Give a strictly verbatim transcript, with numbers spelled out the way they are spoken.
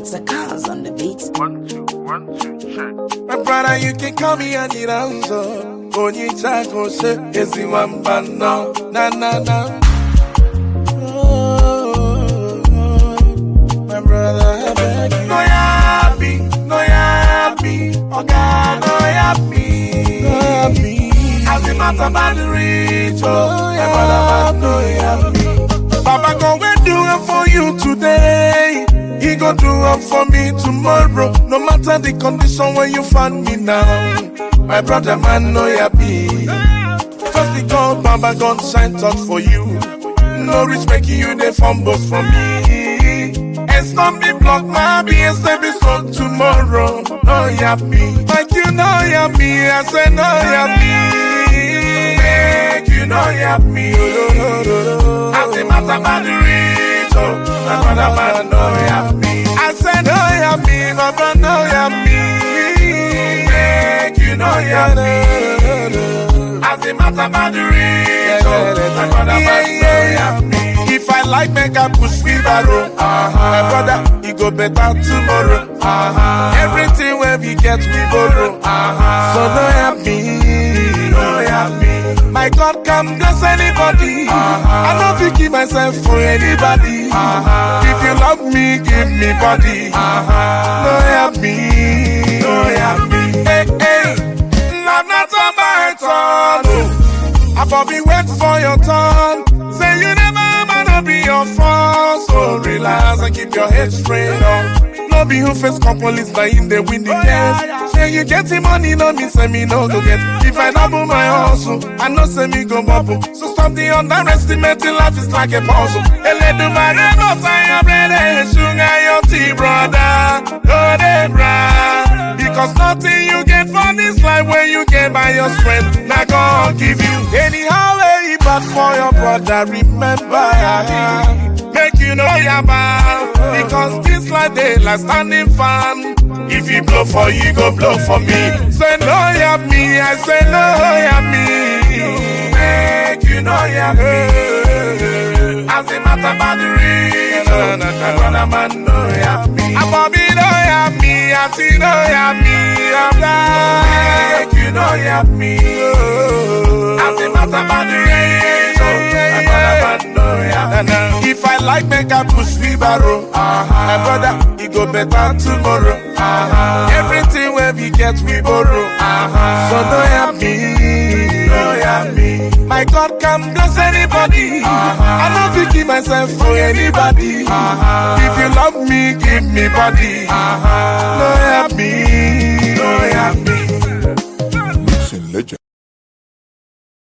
the cars on the beat. One, two, one, two, check. My brother, you can call me Aniranzo. Onyi chako se ezi wamba no. Na na na. Oh, my brother, I beg you. No yappy, no yappy. Oh God, no yappy, no yappy. As the matter by the rich, oh, my brother, no yappy. Papa God will do it for you today. He gon' do it for me tomorrow. No matter the condition where you find me now. My brother man, no yappy. Just because Baba God shine touch for you. No rich making you the fumbles for me. And stop me block my B and step is for tomorrow. No yappy. Like you know yappy. I say no yappy. Make you know yappy. As the matter by the rich, oh, my brother man, no yappy. I say no yappy, my brother no yappy. You know you're me. As the matter about the rich, my brother yeah, yeah. If I like make I push me barrow, uh-huh. My brother, he go better tomorrow. Uh-huh. Everything where we get we borrow. Uh-huh. So no happy, no happy. My God can bless anybody. Uh-huh. I don't keep myself for anybody. Uh-huh. If you love me, give me body. Uh-huh. No happy, no happy. Hey, hey. I'm not on my turn. I probably wait for your turn. Say you never wanna be your fault. So relax and keep your head straight on. No be who face come police by in the windy case. Say you getting money, no me say me no go get. If I double my hustle, I know say me go bubble. So stop the underestimating life is like a puzzle. Ele do my rebel time, bread sugar your tea, brother. Go dey brand. Because nothing you get from this life when you get by your strength. Now God give you anyhow way back for your brother. Remember, I make you know you're bad. Because this life they like standing fan. If you blow for you, go blow for me. Say no, you're me. I say no, you're me. Make you know you're me. As a matter about the rich, no, no, no, brother man, no, you're me. I'm Bobby, no, you're me. I see no, you're me. I'm like, you know, you're me. As a matter about the rich, my brother man, no, you're me. If I like, make I push me barrow. My brother, he go better tomorrow. Uh-huh. Everything where we get, we borrow. Uh-huh. So no, you're me. No, you're me. My God can bless anybody. Uh-huh. I don't keep myself for anybody. Uh-huh. If you love me, give me body. Uh-huh.